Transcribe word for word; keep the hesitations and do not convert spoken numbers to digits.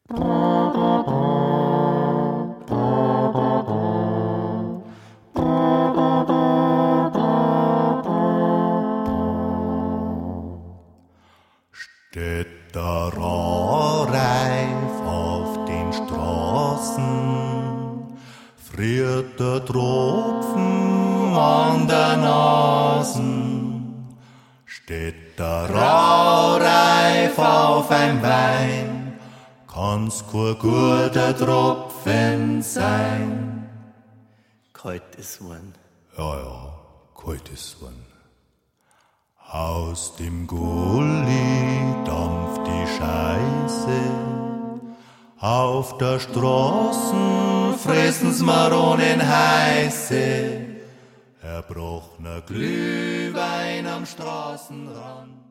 Steht der Rohrreif auf den Straßen, friert der Tropfen an der Nasen. Steht der Rohrreif auf ein Wein, kann's kein guter Tropfen sein. Kalt ist worden. Ja, ja, kalt ist worden. Aus dem Gully dampft die Scheiße, auf der Straßen fressen's Maronen heiße, erbrochener Glühwein am Straßenrand.